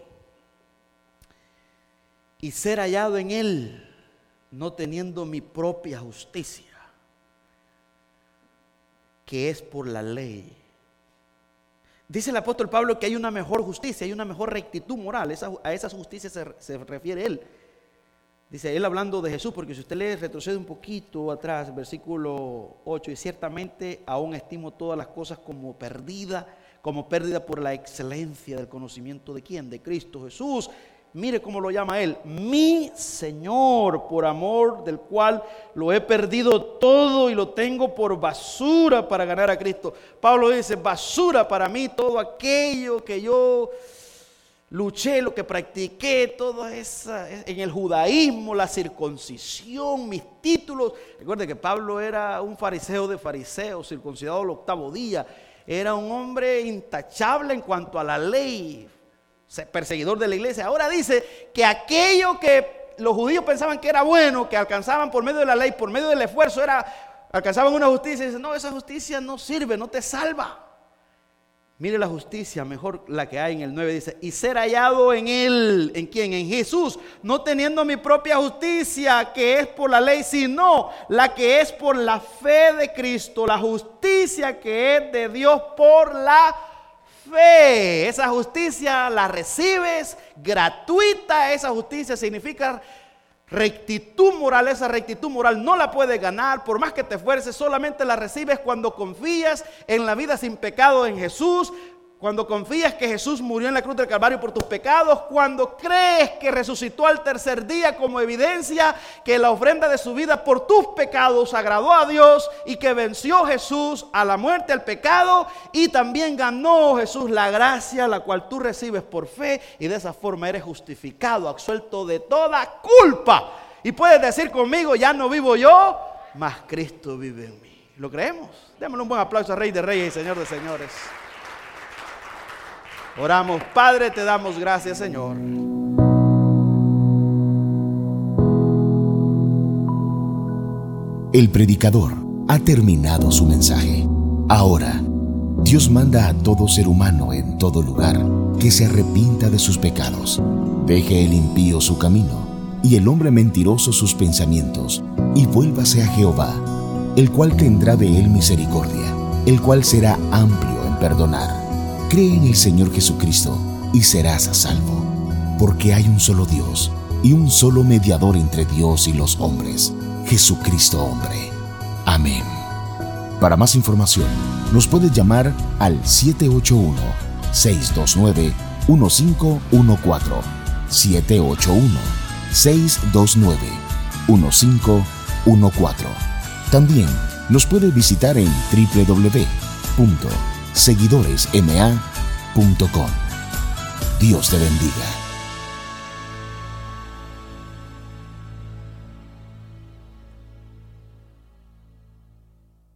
Y ser hallado en Él, no teniendo mi propia justicia, que es por la ley. Dice el apóstol Pablo que hay una mejor justicia, hay una mejor rectitud moral. A esa justicia se refiere él. Dice él hablando de Jesús, porque si usted lee, retrocede un poquito atrás, versículo 8, y ciertamente aún estimo todas las cosas como pérdida por la excelencia del conocimiento de ¿quién? De Cristo Jesús. Mire cómo lo llama él, mi Señor, por amor del cual lo he perdido todo y lo tengo por basura para ganar a Cristo. Pablo dice, basura para mí todo aquello que yo luché, lo que practiqué, todo esa, en el judaísmo, la circuncisión, mis títulos. Recuerde que Pablo era un fariseo de fariseos, circuncidado al 8º día. Era un hombre intachable en cuanto a la ley, perseguidor de la iglesia. Ahora dice que aquello que los judíos pensaban que era bueno, que alcanzaban por medio de la ley, por medio del esfuerzo, alcanzaban una justicia. Y dice, no, esa justicia no sirve, no te salva. Mire la justicia, mejor la que hay en el 9, dice, y ser hallado en Él, ¿en quién? En Jesús, no teniendo mi propia justicia, que es por la ley, sino la que es por la fe de Cristo, la justicia que es de Dios por la fe. Esa justicia la recibes gratuita. Esa justicia significa rectitud moral. Esa rectitud moral no la puedes ganar por más que te esfuerces. Solamente la recibes cuando confías en la vida sin pecado en Jesús. Cuando confías que Jesús murió en la cruz del Calvario por tus pecados, cuando crees que resucitó al tercer día como evidencia que la ofrenda de su vida por tus pecados agradó a Dios y que venció Jesús a la muerte, al pecado, y también ganó Jesús la gracia, la cual tú recibes por fe, y de esa forma eres justificado, absuelto de toda culpa. Y puedes decir conmigo: ya no vivo yo, mas Cristo vive en mí. ¿Lo creemos? Démosle un buen aplauso al Rey de Reyes y Señor de Señores. Oramos. Padre, te damos gracias, Señor. El predicador ha terminado su mensaje. Ahora, Dios manda a todo ser humano en todo lugar que se arrepienta de sus pecados, deje el impío su camino y el hombre mentiroso sus pensamientos, y vuélvase a Jehová, el cual tendrá de él misericordia, el cual será amplio en perdonar. Cree en el Señor Jesucristo y serás a salvo, porque hay un solo Dios y un solo mediador entre Dios y los hombres, Jesucristo hombre. Amén. Para más información, nos puedes llamar al 781-629-1514, 781-629-1514. También nos puedes visitar en www.seguidoresma.com. Dios te bendiga.